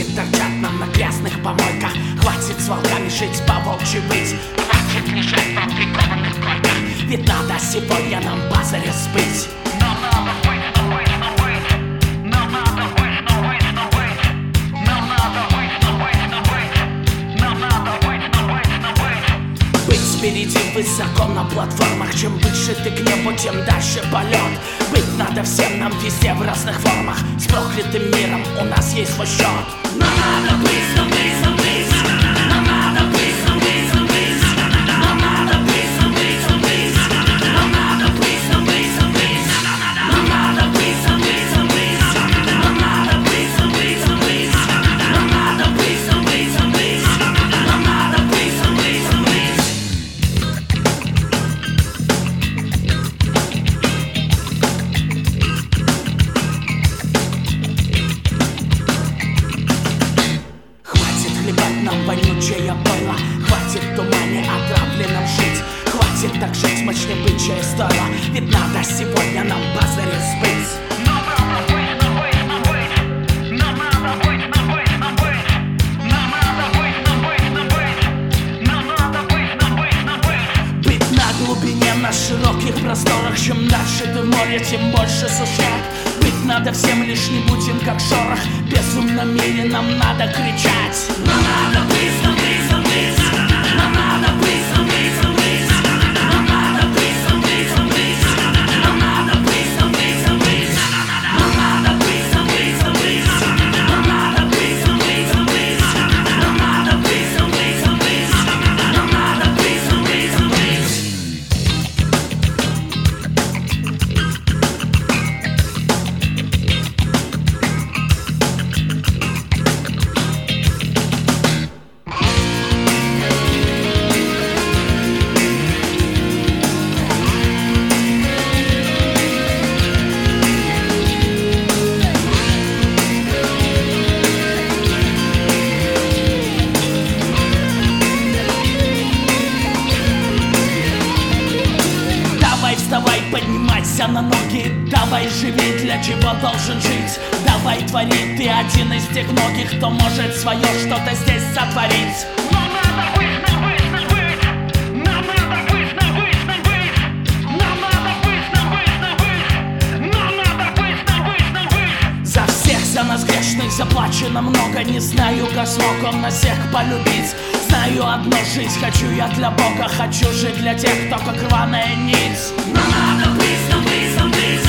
Хватит торчать нам на грязных помойках, хватит с волками жить, по-волчьи быть, хватит лежать в прикованных койках, ведь надо сегодня нам базаря сбыть. Впереди высоко на платформах. Чем выше ты к небу, тем дальше полет. Быть надо всем нам везде в разных формах. С проклятым миром у нас есть свой счет. Но надо быть, но быть, но быть. Но надо быть, но быть, но быть. Но надо быть, но быть, но быть. Но надо быть, но быть, но быть. Но надо быть, но быть, но быть. Но надо быть, но быть, но быть. Но надо быть, но быть, но быть. Но надо быть, но быть, но быть. Нам вонючее было, хватит в тумане отравленном жить, хватит так жить, мощнее бычье стоило, ведь надо сегодня нам базаря сбыть. Быть на глубине, на широких просторах, чем дальше ты в море, тем больше сушат. Быть надо всем, лишь не будем как шорох, в безумном мире нам надо кричать. Но надо быть, но быть, но быть. Но надо быть, но быть, но быть. Но надо быть, но быть, но быть. Но надо быть, но быть, но быть. Но надо быть, но быть, но быть. Но надо быть, но быть, но быть. Но надо быть, но быть, но быть. Но надо быть, но быть, но быть. Вставай, поднимайся на ноги, давай живи, для чего должен жить. Давай твори, ты один из тех многих, кто может свое что-то здесь сотворить. Но надо быть, но быть, но быть. Но надо быть, но быть, но быть. Но надо быть, но быть, но быть. Но надо быть, но быть, но быть. За всех, за нас грешных заплачено много. Не знаю, как смог он на всех полюбить. Знаю одну жизнь, хочу я для Бога, хочу жить для тех, кто как рваная нить. Но надо быть, но быть, но быть.